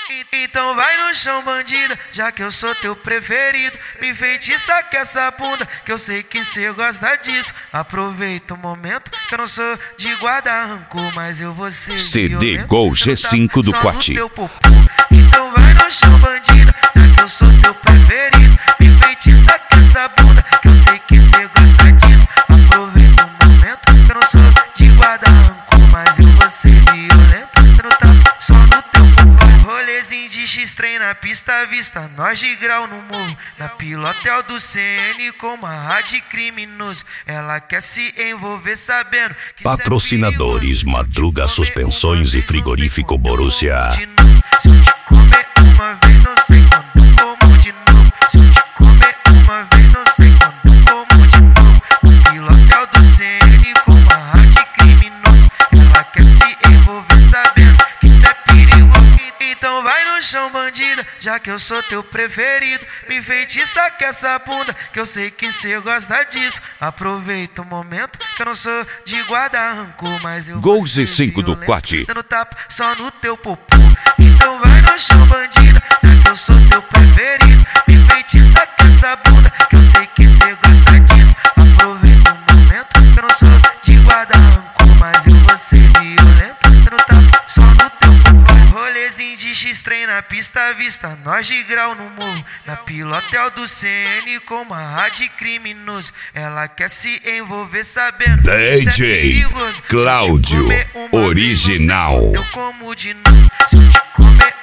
Então vai no chão, bandida, já que eu sou teu preferido. Me enfeitiça com essa bunda, que eu sei que cê gosta disso. Aproveita o momento, que eu não sou de guardar rancor, mas eu vou ser CD violento. Gol G5 do Corte. Então vai no chão, bandida, já que eu sou teu preferido. Me enfeitiça com essa bunda, que eu sei que cê gosta disso. Aproveita o momento, que eu não sou de guardar rancor, mas eu vou ser violento. Você não tá só no teu popô. Rolezinho de X-Trem na pista à vista, nós de grau no morro. Na pilotel do CN com uma rádio criminoso. Ela quer se envolver sabendo que Patrocinadores Madruga Suspensões e Frigorífico Borussia. Se eu te comer uma vez, não sei quando como de novo. Se eu te comer uma vez, não sei quando como de novo. No pilotel do CN com uma rádio criminoso. Ela quer se envolver sabendo que isso é perigo. Então vai no chão, bandida, já que eu sou teu preferido. Me enfeitiça com essa bunda, que eu sei que cê gosta disso. Aproveita o momento, que eu não sou de guardar rancor, mas eu Gol vou ser G5 do violento, Corte. dando tapa só no teu popô. Então vai no chão, bandida, já que eu sou teu preferido. Me enfeitiça com essa bunda, que eu sei que cê gosta disso. Aproveita o momento, que eu não sou de guardar rancor, mas eu vou ser violento, dando tapa só no teu popô. Rolezinho de X-Trem na pista à vista, nós de grau no morro. Na pilotel do CN com uma rádio criminoso. Ela quer se envolver sabendo que isso é DJ perigoso. Cláudio Se eu te comer uma vez, Original. eu como de novo. Se eu te comer